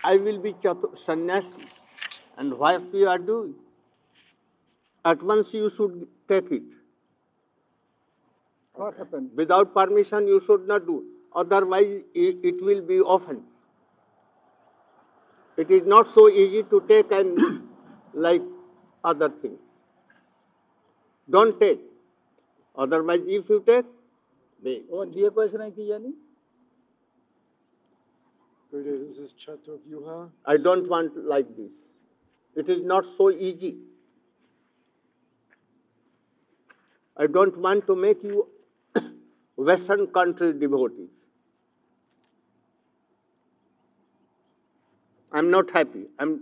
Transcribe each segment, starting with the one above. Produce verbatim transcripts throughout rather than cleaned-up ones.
I will be sannyasi. And what you are doing? At once you should take it. What happened? Without permission, you should not do. Otherwise, it will be offense. It is not so easy to take and like other things. Don't take. Otherwise, if you take, they. What dear question I can This is Chaturyuha. I don't want like this. It is not so easy. I don't want to make you Western country devotees. I'm not happy. I'm.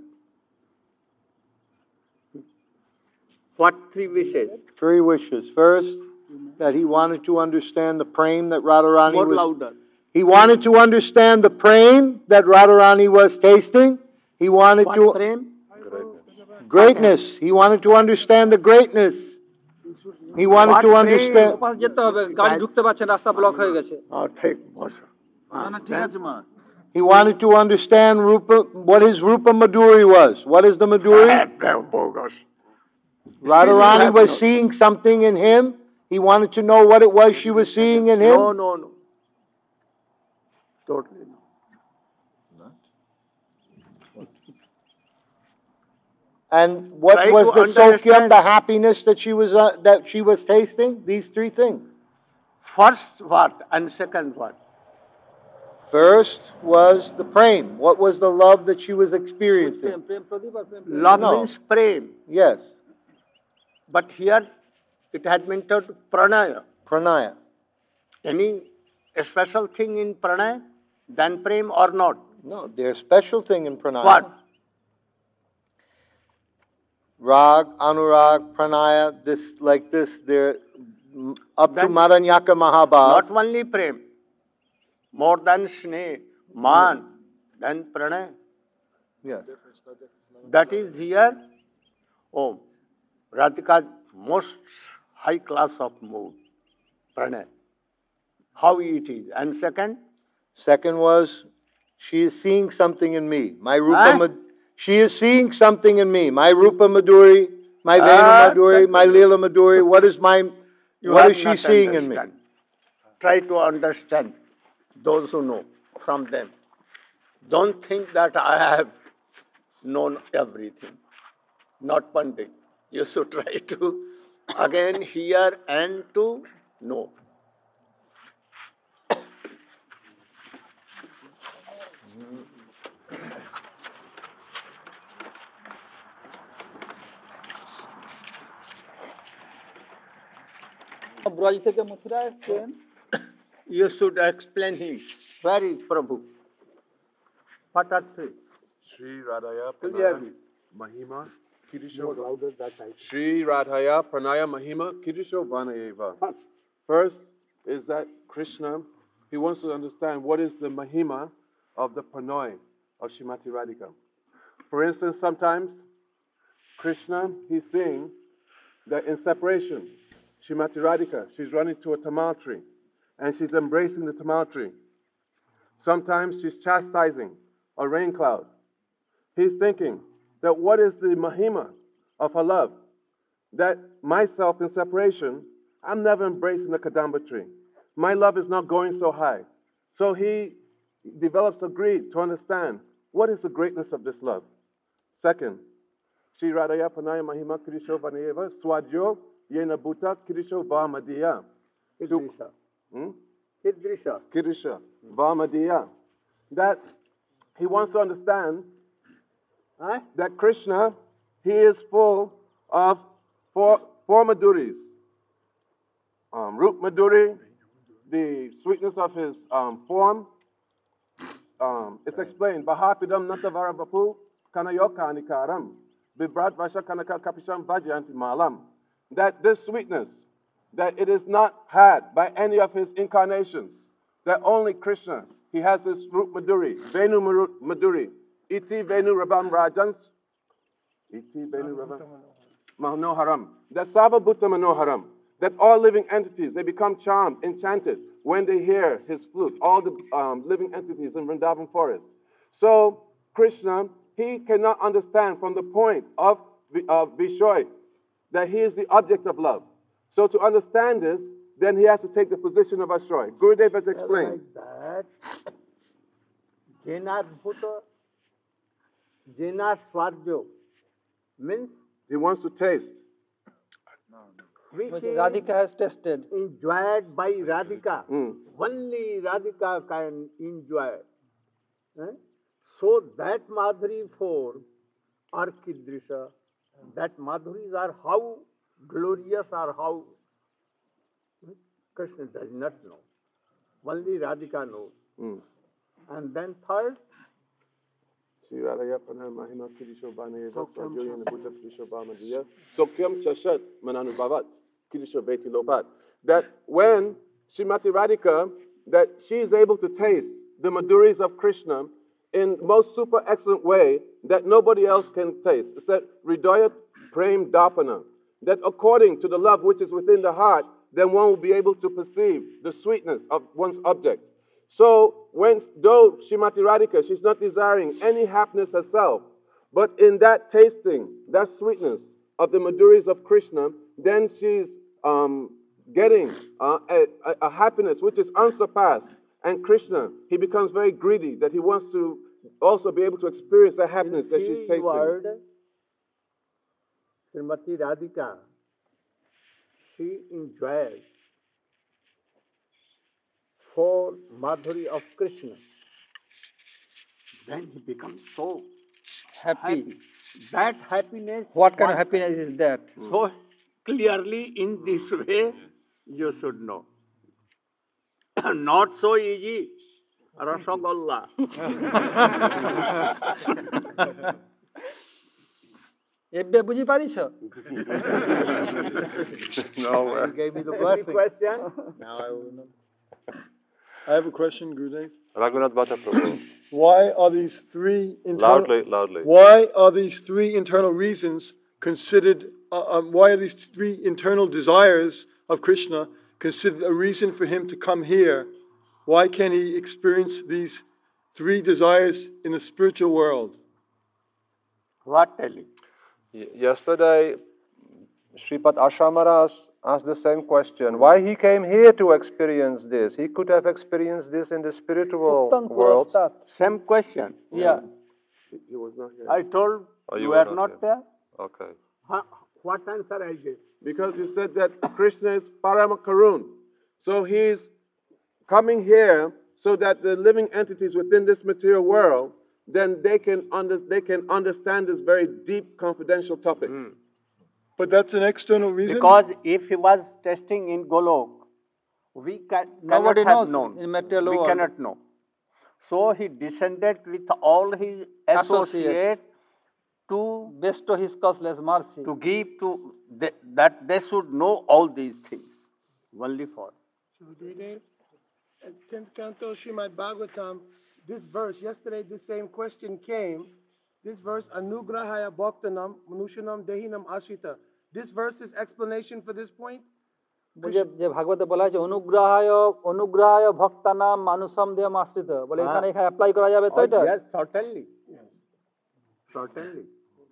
What three wishes? Three wishes. First, that he wanted to understand the prema that Radharani More was. louder. He wanted to understand the prema that Radharani was tasting. He wanted What to prem? greatness. He wanted to understand the greatness. He wanted What to prem? understand. ওপাশে যেতে হবে গাড়ি ঢুকতে পারছেন রাস্তা block হয়ে গেছে Oh, take bosha. না না ঠিক আছে মা He wanted to understand Rupa, what his Rupa Madhuri was. What is the Madhuri? Bogus. Radharani have was no- seeing something in him. He wanted to know what it was she was seeing in him. No, no, no. Totally no. And what Try was to the sokyam, understand. the happiness that she was uh, that she was tasting? These three things. First what and second what? First was the prema. What was the love that she was Prem experiencing? Prem Pradip R Prem Love No. means prem. Yes, But here it has been taught pranaya. pranaya. Any special thing in pranaya than prem or not? No, there's special thing in pranaya. What? Rag, anurag, pranaya. This like this. There up to Then- Maranyaka Mahabhav. Not only prem, more than sneh, man, then pranay. Yeah. That is here, oh, Radhika's most high class of mood, pranay. How it is. And second, Second was, she is seeing something in me. My Rupa Huh? Mad- She is seeing something in me. My Rupa Madhuri, my Venu Ah, Madhuri, that- my Leela Madhuri. What is my, you what have is she not seeing in me? understand. Try to understand those who know from them. Don't think that I have known everything. Not Pandit. You should try to again hear and to know. Braj থেকে মথুরা এসছেন You should explain him. Where is Prabhu? What are three? Sri Radhaya Clearly. Pranaya Mahima Kirisho. Sri Radhaya Pranaya Mahima Kirisho Vanayeva. First is that Krishna, he wants to understand what is the Mahima of the Pranay of Srimati Radhika. For instance, sometimes Krishna, he's saying that in separation, Srimati Radhika, she's running to a tamal tree and she's embracing the tamal tree. Sometimes she's chastising a rain cloud. He's thinking that what is the mahima of her love? That myself in separation, I'm never embracing the kadamba tree. My love is not going so high. So he develops a greed to understand what is the greatness of this love. Second, Shri Radhaya Panaya Mahima Kirisho Vanayeva Swadyo Yena Bhuta Kirisho Vamadiya. Kidrisha. Hmm? Kidrisha. Kirisha Vamadiya. That he wants to understand Huh? that Krishna, he is full of four, four Madhuris. Um, Rup Madhuri, the sweetness of his um, form. Um, it's explained. Bahapidam Natavara Vapu Kanayoka Nikaram. Vibrat Vasha Kanaka Kapisham Vajayanti Malam. That this sweetness, that it is not had by any of his incarnations. That only Krishna, he has this Rup Madhuri, Venu Maru- Madhuri. Iti Venu Rabam Rajans. Iti Venu Rabam Manoharam. That Savabhuta Manoharam. That all living entities, they become charmed, enchanted when they hear his flute. All the um, living entities in Vrindavan forest. So Krishna, he cannot understand from the point of uh, Vishoy that he is the object of love. So to understand this, then he has to take the position of Ashroy. Gurudev has explained. Like that, Jenadbhuta, Jenaswadyo means He wants to taste. which Which is Radhika has tested. enjoyed by Radhika. Mm. Only Radhika can enjoy. Eh? So that Madhuri for Arkidrisha, that Madhuris are how glorious or how Krishna does not know. Only Radhika knows. Mm. And then third, Shri Radhaya Pranaya Mahima Kirisho Baneva Swajoya Nabuta Kirisho Bhamadiya Sokyam Chashat Mananubhavat Kirisho Beti Lopat. That when Srimati Radhika, that she is able to taste the Madhuris of Krishna in most super excellent way that nobody else can taste. It said Hridaya Prem Dapana. That according to the love which is within the heart, then one will be able to perceive the sweetness of one's object. So, when, though Srimati Radhika, she's not desiring any happiness herself, but in that tasting, that sweetness of the Madhuris of Krishna, then she's um, getting uh, a, a happiness which is unsurpassed. And Krishna, he becomes very greedy, that he wants to also be able to experience that happiness that she's tasting. word, Srimati Radhika, she enjoys for Madhuri of Krishna. Then he becomes so Happy. happy. That happiness. What kind of one- happiness is that? So clearly in this way, you should know. Not so easy. Rasagolla. এবে বুঝি পারিছ? No, You gave me the Any blessing. question? Now I will know. I have a question, Gurudev. Raghunath Bhatta Prabhu. Why are these three internal? Loudly, loudly. Why are these three internal reasons considered? Uh, um, why are these three internal desires of Krishna considered a reason for him to come here? Why can't he experience these three desires in the spiritual world? What telling? Y- Yesterday, Sripad Ashamaras asked the same question. Why he came here to experience this? He could have experienced this in the spiritual Uttam world. প্রস্তাব। Same question. Yeah. he was not here. I told Oh, you you were were not not here. there. Okay. Huh? What answer I gave? Because you said that Krishna is Parama Karun. So he's coming here so that the living entities within this material world, then they can, under, they can understand this very deep confidential topic. But that's an external reason. Because if he was testing in Golok, we can, cannot Nobody have knows known. in material we world. cannot know. So he descended with all his associates to, Bestow his causeless mercy. to give to the, that they should know all these things. Only for. Gurudev, at tenth Canto Srimad Bhagavatam, this verse, yesterday this same question came, this verse, Anugrahaya Bhaktanam, Manushanam Dehinam Ashrita. This verse's explanation for this point? যে যে ভাগবতে বলা হয়েছে অনুগ্রহায় অনুগ্রহায় ভক্তানাম মানুষম দেহম আশ্রিত বলে এখানে এখানে apply করা যাবে তো এটা? Oh, yes, certainly. Certainly.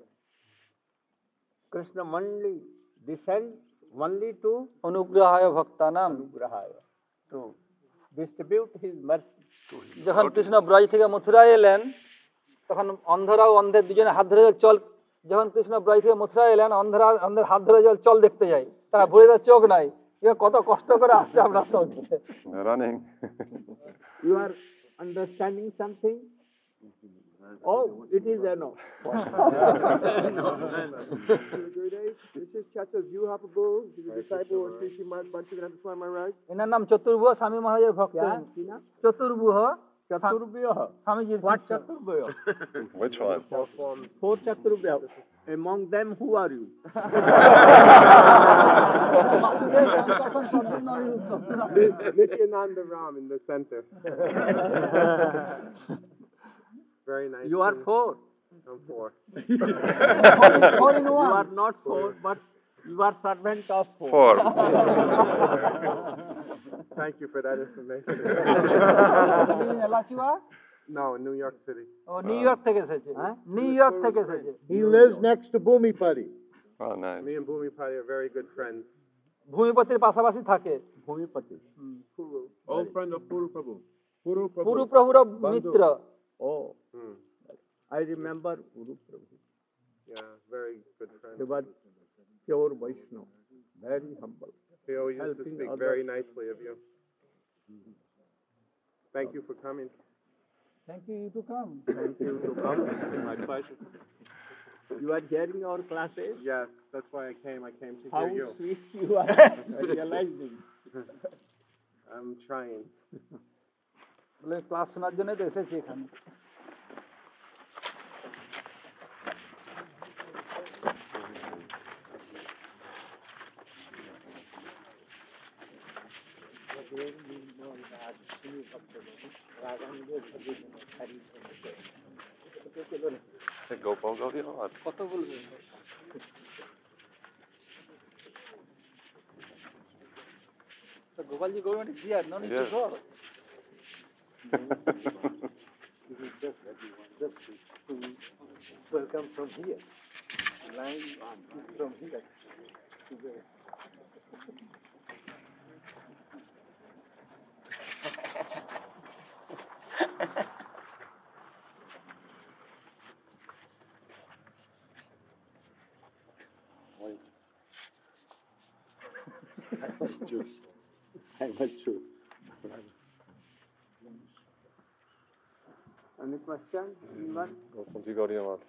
Krishna only descend only to অনুগ্রহায় ভক্তানাম Anugrahaya, to distribute his mercy to him. যখন কৃষ্ণ ব্রজ থেকে মথুরায় এলেন তখন অন্ধরাও অন্ধের দুজনে হাত ধরে চল, যখন কৃষ্ণ ব্রজ থেকে মথুরায় এলেন অন্ধরা অন্ধের হাত ধরে জল চল দেখতে যাই, তারা ভরে তার চোখ নাই, এবার কত কষ্ট করে আসছে আপনার সঙ্গে। Running. You are understanding something? Oh, it is enough. Gurudev, this is Chacha Vyuhapabu, he's a disciple of Sri Srimad Bhaktivedanta Swami Maharaj. এনার নাম চতুর্ভুজ স্বামী মহারাজের ভক্ত। চতুর্ভুজ Chaturbhya. স্বামীজির What শিষ্য। Chaturbhya? Which one? Four Chaturbhya. Among them, who are you? Nityananda Ram in the center. Very nice. You are four. I'm four. Four in You one. are not four, but you are servant of four. Four. Thank you for that information. এলাচিওয়া No, in New York City. ও New York থেকে এসেছে new York থেকে এসেছে He lives next to Bhumipati. Oh, nice. Me and Bhumipati are very good friends. ভূমিপতির পাশাপাশি থাকে Bhumipati. Old friend of Puru Prabhu. Puru Prabhu. Puru প্রভুর মিত্র Oh, Hmm. I remember Guru Prabhu. Yeah, very good friend. He was pure Vaishnava, very humble. He always used to helping speak others. very nicely of you. Thank you for coming. Thank you to come Thank you to come. My pleasure. You are hearing our classes? Yes, that's why I came. I came to How hear you. sweet you are realizing. I'm trying. বলে class শোনার জন্য তো এসেছি এখানে Gopal Gaudiya or কত বলবে Gopalji government here no need to Yes. Go Welcome from here. Line from here. I'm not sure. Any question? Anyone? Gopalji Gaudiya Math.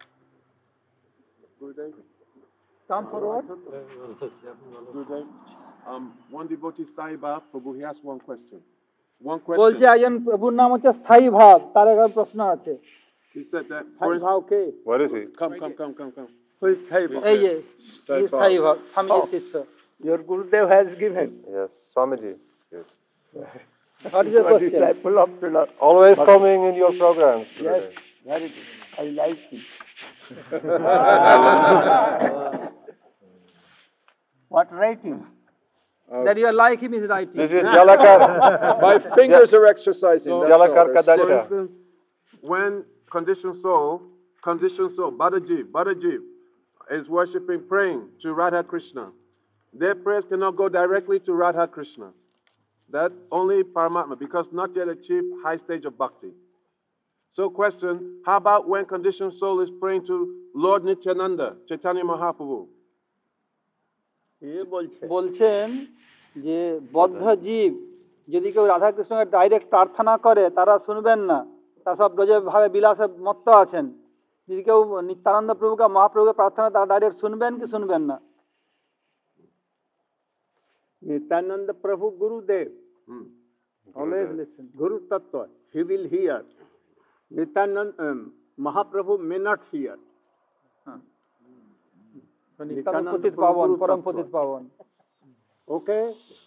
Good day. Come forward Good day. Um, one devotee, Sai Ba Prabhu, he asked one question. One বলছে question. একজন প্রভুর নাম হচ্ছে স্থায়ী ভাব তার একটা প্রশ্ন আছে He said that. For instance, Okay. Where is he? come, come, come, come, come. Who is Sai Baba? এই যে এই স্থায়ী ভাব স্বামীজির শিষ্য Your Gurudev has given. Yes, Swamiji. Yes. What is the You are question disciple of Srila. Always coming in your programs. Yes, very good. I like him. What writing? That you are like him is writing This is Jalakar. My fingers are exercising. That's all. Jalakar They're For Kadacha. instance, when conditioned soul, conditioned soul, Badajiv, Badajiv is worshipping, praying to Radha Krishna, their prayers cannot go directly to Radha Krishna. That only Paramatma, because not yet achieved high stage of bhakti. So question, how about when conditioned soul is praying to Lord Nityananda, Chaitanya Mahaprabhu? ये बोलছে বলছেন যে বদ্ধ জীব যদি কেউ রাধাকৃষ্ণকে direct প্রার্থনা করে তারা শুনবেন না তারা সব ভাবে বিলাসে মত্ত আছেন যদি কেউ নিত্যানন্দ প্রভুকে মহাপ্রভুকে প্রার্থনা তারা ডাইরেক্ট শুনবেন কি শুনবেন না Nityanand Prabhu Gurudev Hmm. Always listen Guru Tattva, he will hear. Nityanand, um, Mahaprabhu may not hear. Nityananda পতিত পাবন পরম পতিত পাবন Okay?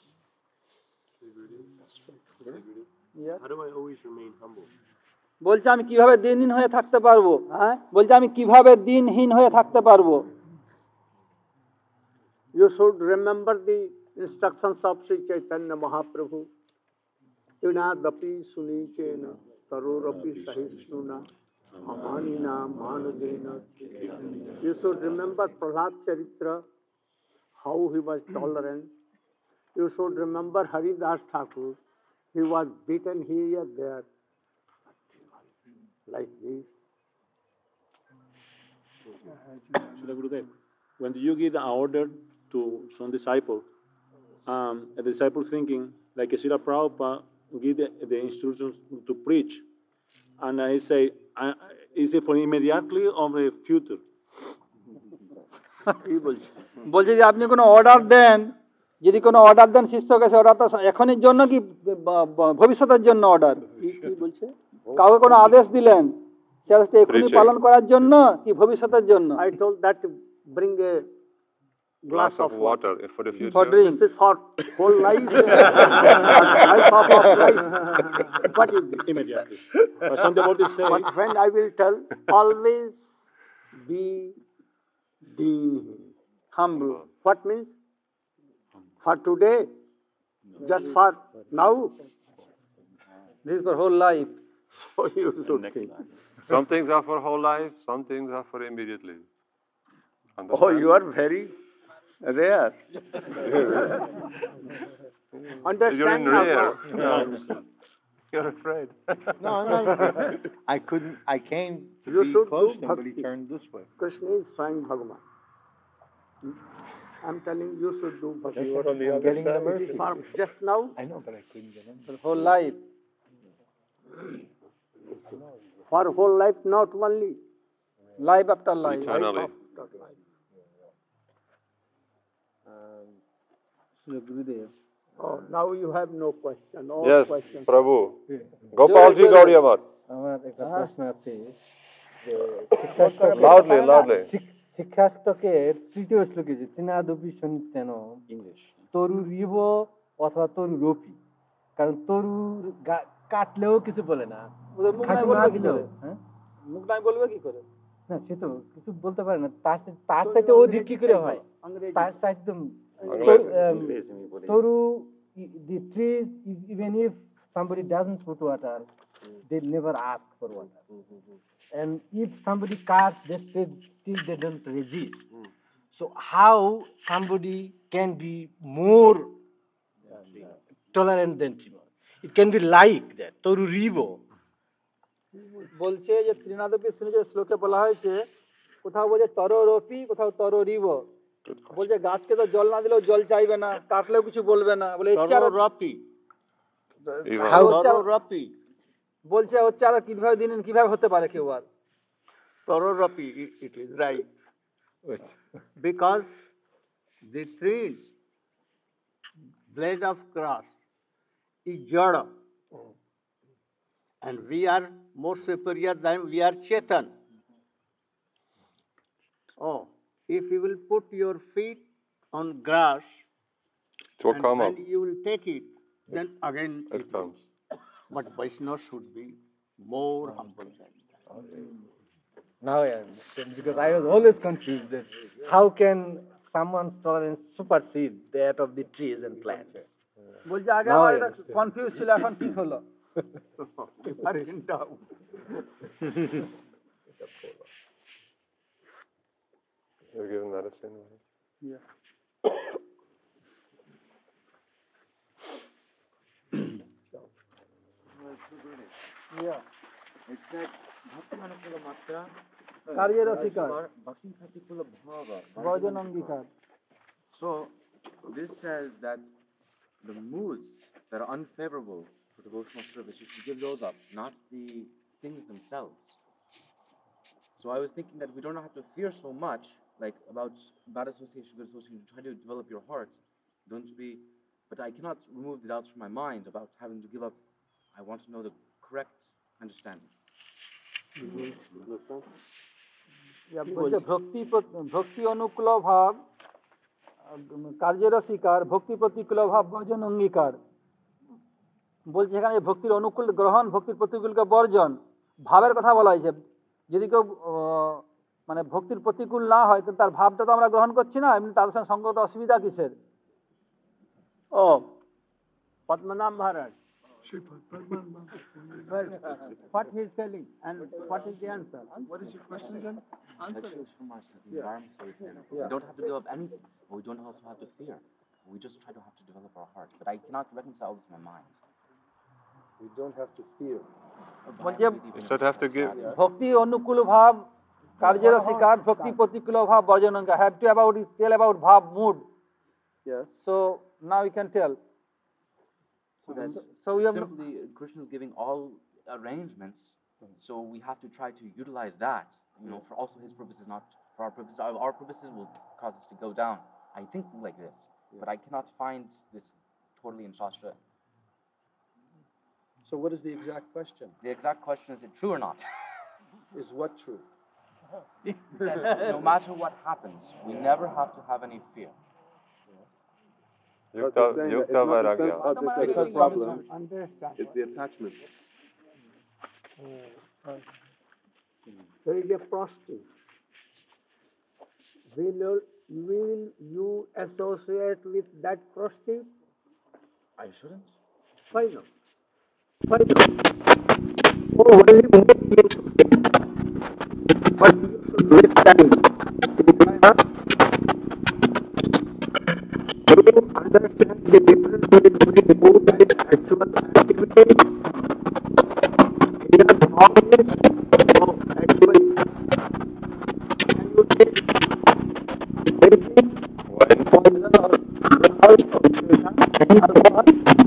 বলছে আমি কিভাবে দিনহীন হয়ে থাকতে পারবো হ্যাঁ বলছে আমি কিভাবে দিনহীন হয়ে থাকতে পারবো You should remember the instructions of Sri Chaitanya Mahaprabhu. Tunadapi sunichena tarorapi sahishnuna amanina manadena. You should remember Prahlad Charitra, how he was tolerant. You should remember Haridas Thakur. He was beaten here, there, like this. Srila Gurudev, when you give an order to some disciple, um, a disciple thinking, like a Srila Prabhupada give the, the instructions to preach, and I say, I, is it for immediately or the future? কি বলছে বলছে যে আপনি কোনো order দেন যদি কোনো order দেন শিষ্যকে সে অর্ডারটা এখনের জন্য কি ব- ব- ভবিষ্যতের জন্য অর্ডার কি কি বলছে কাউকে কোনো আদেশ দিলেন সে আদেশটা এখনই পালন করার জন্য কি ভবিষ্যতের জন্য I told that to bring a glass, Glass of water for the future. For drink This is for whole life. Life of of life. What is it? Immediately. But some devotees say, But when I will tell, always be deen. Humble What means? For today, just for now. This for whole life So you should think. Some things are for whole life, some things are for immediately. Understand? Oh, you are very rare. Understand You're in now? rare. No. You're afraid. No, I'm not afraid. I couldn't, I came to You be should close do to him, but he bhakti. turned this way. Krishna is Swayam Bhagavan. I'm telling you should do bhakti. You were on the I'm other getting side. The It is mercy. for just now, I know, but I couldn't get in. For whole life. for whole life, not only. Life after life. Eternally. Life after life. So, Gurudev. Oh, now you have no question. All Yes, questions. Prabhu. Gopalji Gaudiya Mat. আমার একটা প্রশ্ন আছে যে Loudly, loudly. শিক্ষাষ্টকের তৃতীয় শ্লোকে যে তৃণাদপি সঞ্চেন English তরু rib অথবা তরু রোপি কারণ তরু গা- কাটলেও কিছু বলে না ওদের মুখ নাই খাঁটি বলবে না কি দিলেও, করে? হ্যাঁ? মুখ নাই বলবে কি করে? না সে তো কিছু বলতে পারে না তার চা- তার চাইতে অধিক কি করে হয় তার চাইতে তো তরু- um, Taru the trees even if somebody doesn't put water they never ask for water and if somebody cuts they still, still they don't resist so how somebody can be more tolerant than Timur? It can be like that toru ribo বলছে যে তৃণাদপি শুনে যে শ্লোকে বলা হয়েছে কোথাও বলছে তর রপি কোথাও তর রিব বলছে গাছকে তো জল না দিলেও জল চাইবে না কাটলেও কিছু বলবে না বলে ইচ্ছা আর- Rapi. Even. How- Toro Rapi. বলছে হচ্ছে আর কিভাবে দিন কিভাবে হতে পারে কেউ আর Toro Rapi, it- it is right. Because the trees, blade of grass, is jada. And we are more superior than we are Chetan. Oh, if you will put your feet on grass, It will and come when up. you will take it, then again It it comes. will. But Vaishnava should be more humble than that. now I understand because I was always confused that how can someone's tolerance supersede that of the trees and plants বলছে আগে Now I আমার এটা understand. Confuse ছিল এখন ঠিক হলো You are in doubt. You're given medicine. It said, Bhakti Manukula Matra, কার্যের অস্বীকার Bhakti Khatikula Bhava. বর্জন অঙ্গীকার So, this says that the moods that are unfavorable for devotional service, you should give those up, not the things themselves. So I was thinking that we don't have to fear so much, like about bad association, good association, try to develop your heart. Don't be, but I cannot remove the doubts from my mind about having to give up. I want to know the correct understanding. বলছে ভক্তি প্র- ভক্তি অনুকূল ভাব আহ, কার্যের অস্বীকার ভক্তি প্রতিকূল ভাব বর্জন অঙ্গীকার বলছে এখানে ভক্তির অনুকূল গ্রহণ ভক্তির প্রতিকূলকে বর্জন ভাবের কথা বলা হয়েছে যদি কেউ আহ, মানে ভক্তির প্রতিকূল না হয় তাহলে তার ভাবটা তো আমরা গ্রহণ করছি না এমনি তার সঙ্গে সঙ্গত অসুবিধা কিসের Oh, Padmanabh Maharaj. Well, what he is telling and what is the answer? What is your question again? Answer it. The environment so we can- We don't have to give up anything, but we don't also have to fear. We just try to have to develop our heart. But I cannot reconcile this in my mind. We don't have to fear. বলছে You should have to give. ভক্তি অনুকূল ভাব কার্যের অস্বীকার ভক্তি প্রতিকূল ভাব বর্জন অঙ্গীকার have to about tell about bhav mood Yes. so now we can tell So that's so we have simply Krishna is giving all arrangements. So we have to try to utilize that. You know, for also his purposes, not for our purposes. Our, our purposes will cause us to go down. I think like this, but I cannot find this totally in Shastra. So what is the exact question? The exact question is: it true or not? Is what true? That no matter what happens, we never have to have any fear. Yukta, yukta vairagya. The problem Understand. is the attachment. There is a prostitute. Will you, will you associate with that prostitute? I shouldn't. Why not? Why not? Oh, well, you make it okay. But you should waste time. Do you understand the difference between mood and actual activity? In your knowledge of actual, can you take anything? Poison or alcohol? Alcohol?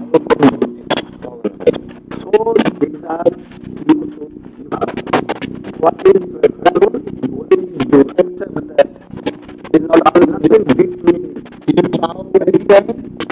So these are you should what is the rule? What is the accept that is not all nothing between you now and then.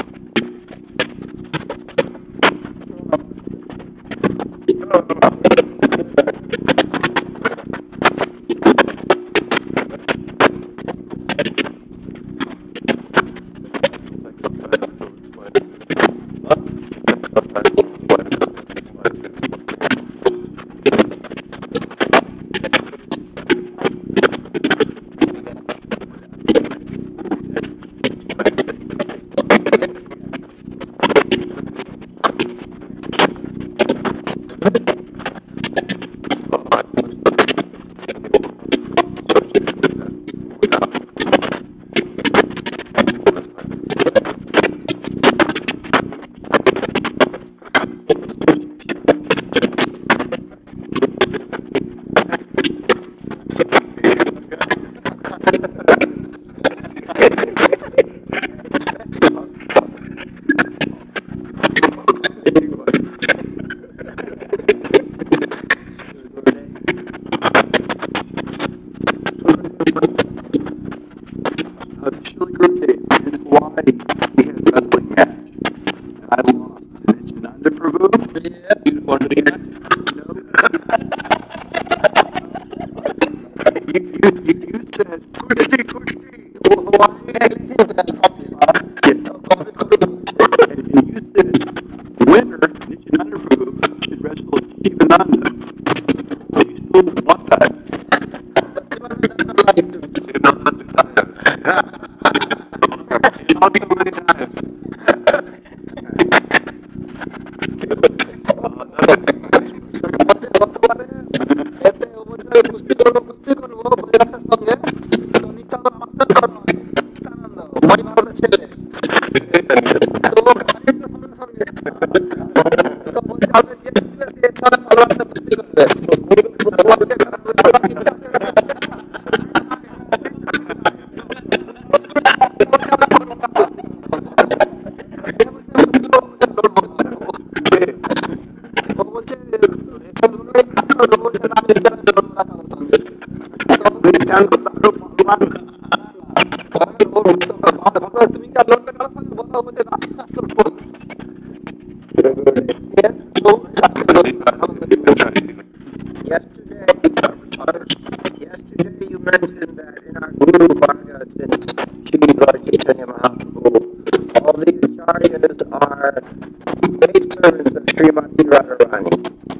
Yesterday you mentioned that in our Guru Varga, since Shri Lord Chaitanya Mahaprabhu, all the acharyas are paid servants of Srimati Radharani.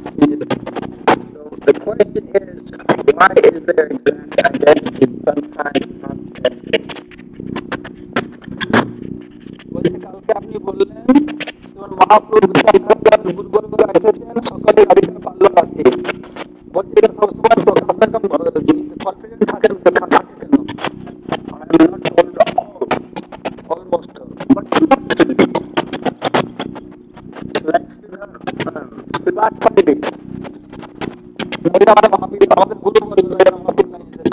So the question is, why is there exact identity sometimes not identity? বলছে কালকে আপনি বললেন শ্রীমান মহাপ্রভু বিদ্যাসাগর গুরুবর্গরা এসেছেন সকলে গাড়িতে পাল্লক আছে বলছে এটা সবসময় প্রকাশ কনফিডেন্ট থাকেন থাকে কেন অলমোস্ট আমাদের মহাপীঠ আমাদের গুরুবর্গ মহাপীঠ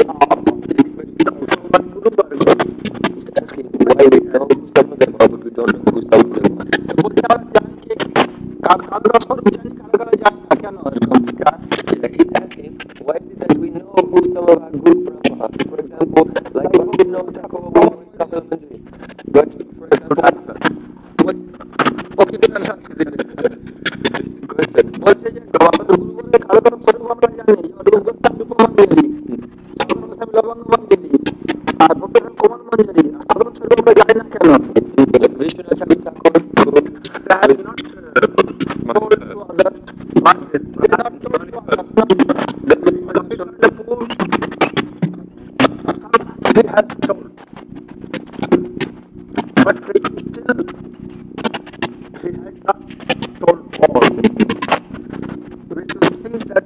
Why we know some of them, but we don't know who some of them are. বলছে আমরা জানি কি কার কার স্বরূপ জানি কার কার জানি না কেন এরকম he's asking why is it that we know who some of our guru brahma, for example, like we know Thakur Kapil Manjari, but for example what okay the answer বলছে যে আমাদের গুরু বলে কার কার স্বরূপ আমরা জানি রূপ গোস্বামী রূপ মঞ্জরি সাধন গোস্বামী লবঙ্গ মঞ্জরি আর ভক্তগণ কোমল মঞ্জরি সাধারণ স্বরূপ আমরা জানি না কেন Vishwanath Thakur has not told to others but they are not told to others he has told but still he has not told all. We should think that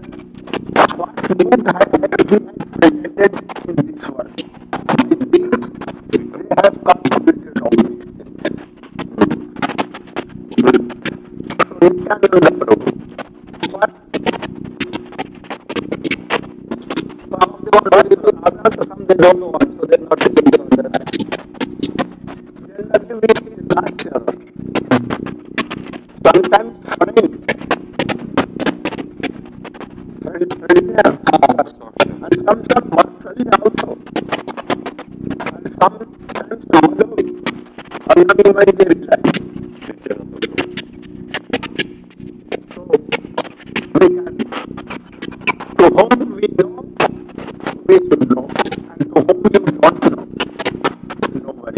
want value to others, some they don't want, so they're not giving to others. Generally, we see nature. Sometimes friend, friend, friend, and sometimes mercy also. And sometimes mother, another way they reply. So, we can, to whom we know, we should know, and to whom you don't know, nobody.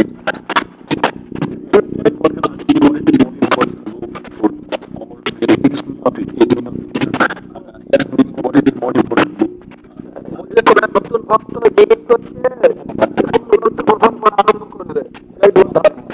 বলছে তোরা নতুন ভক্ত জিজ্ঞেস করছে কোন গ্রন্থ প্রথম পড়া আরম্ভ করবে এই ধর্ম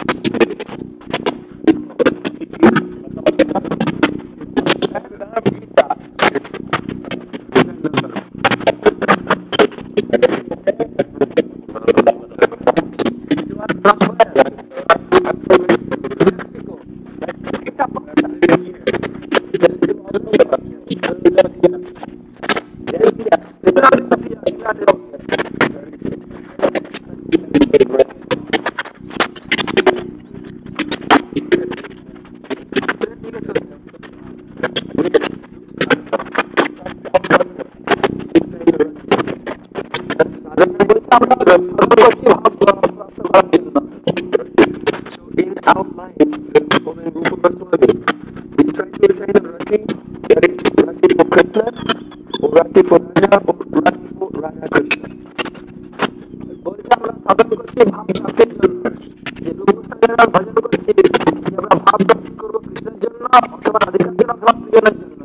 In our mind, following Rupa Goswami, we try to attain a rati that is rati for Krishna, or rati for Radha, or rati for Radha Krishna. বলছে আমরা সাধন করছি ভাব প্রাপ্তির জন্য যে রূপসারেরা ভজন করছি যে আমরা ভাব প্রাপ্তি করবো কৃষ্ণের জন্য অথবা রাধিকার জন্য অথবা প্রিয়নের জন্য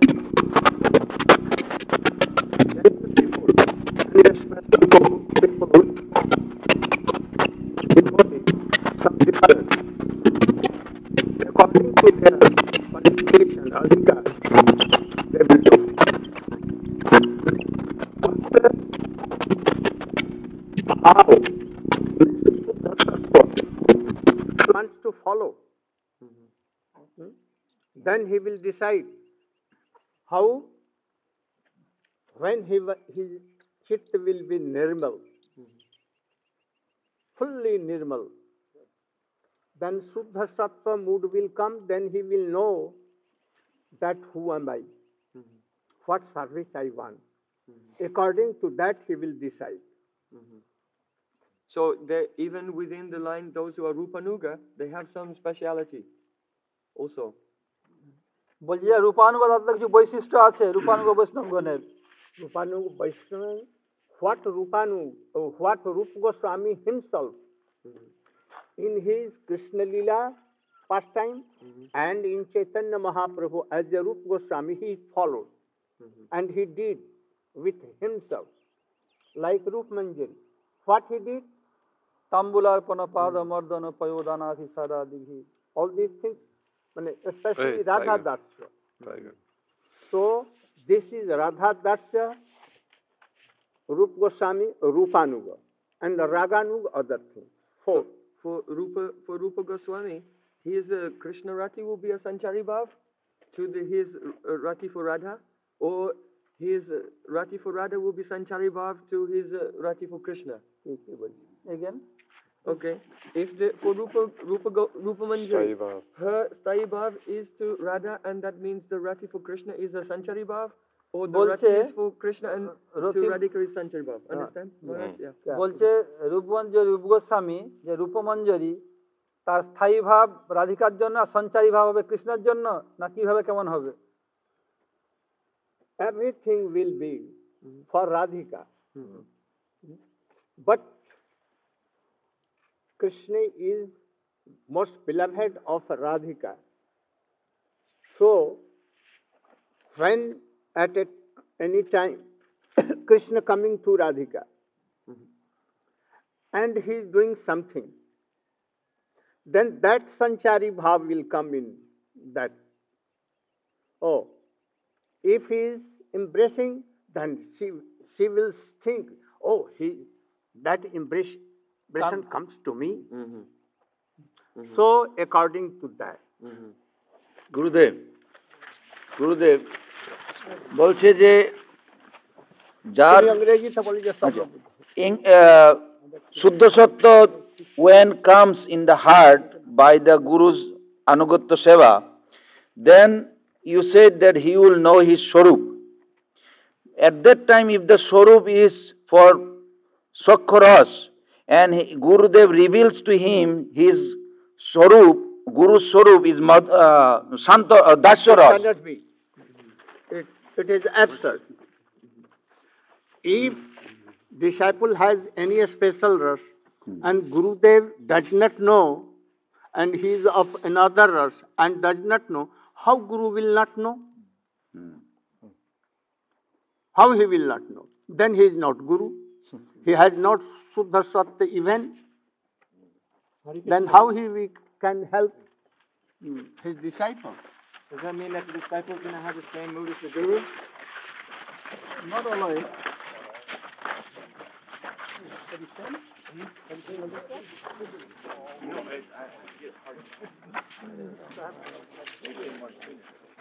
According to their qualification, Radhika, they will do. First, how wants to follow. Hmm? Then he will decide how, when he, his chitta will be nirmal, fully nirmal. Then Suddha Sattva mood will come, then he will know that who am I, mm-hmm. what service I want. Mm-hmm. According to that he will decide. Mm-hmm. So they, even within the line, those who are Rupanuga, they have some speciality also. বলছি যে রূপানুগ তাদের কিছু বৈশিষ্ট্য আছে Rupanuga বৈষ্ণবগণের Rupanug Vaishnava, what Rupanu, uh, what Rupa Goswami himself, mm-hmm. in his Krishna Lila pastime, mm-hmm. and in Chaitanya Mahaprabhu as a Rupa Goswami, he followed. Mm-hmm. And he did with himself, like Rup Manjari. What he did? Tambularpana Pada Mardana Payodana Visara Divi. All these things, especially Hey, Radha Tiger. Dasya. Tiger. So, this is Radha Dasya, Rupa Goswami, Rupanuga, and Raganuga, other things. Four. For Rupa, for Rupa Goswami, his uh, Krishna Rati will be a Sanchari Bhav to the, his uh, Rati for Radha, or his uh, Rati for Radha will be Sanchari Bhav to his uh, Rati for Krishna. Again? Okay. If the, for Rupa, Rupa, Go- Rupa Manjari, her Sthayi Bhav is to Radha, and that means the Rati for Krishna is a Sanchari Bhav, or the Rati is for Krishna and to Radhika is Sanchari Bhav. Understand? Maharaj? Yeah. বলছে রূপমঞ্জরি রূপ গোস্বামী যে রূপমঞ্জরি তার স্থায়ী ভাব রাধিকার জন্য আর সঞ্চারী ভাব হবে কৃষ্ণের জন্য না কিভাবে কেমন হবে Everything will be for Radhika. Mm-hmm. But Krishna is most beloved of Radhika. So, when at a, any time Krishna coming to Radhika, mm-hmm. and he is doing something, then that Sanchari Bhav will come in that. Oh, if he is embracing, then she, she will think, oh, he that embrace, embrace comes to me. Mm-hmm. Mm-hmm. So, according to that. Mm-hmm. Gurudev, Gurudev, বলছে যে যার अंग्रेजी से बोलिए सब আচ্ছা, in, uh, Shuddha Sattva, when comes in the heart by the Guru's Anugatya Seva, then you said that he will know his Swarup. At that time, if the Swarup is for Sakharas and he, Gurudev reveals to him his Swarup, Guru's Swarup is Mad- uh, Santa, uh, It Dasyaras. cannot be. It, it is absurd. If disciple has any special rus and Gurudev does not know and he is of another rus and does not know, how Guru will not know? How he will not know? Then he is not Guru. He has not Shuddha Sattva even. Then how he we- can help mm, his disciple? Does that mean that the disciple is going to have the same mood as the guru? Not always. No, I, I,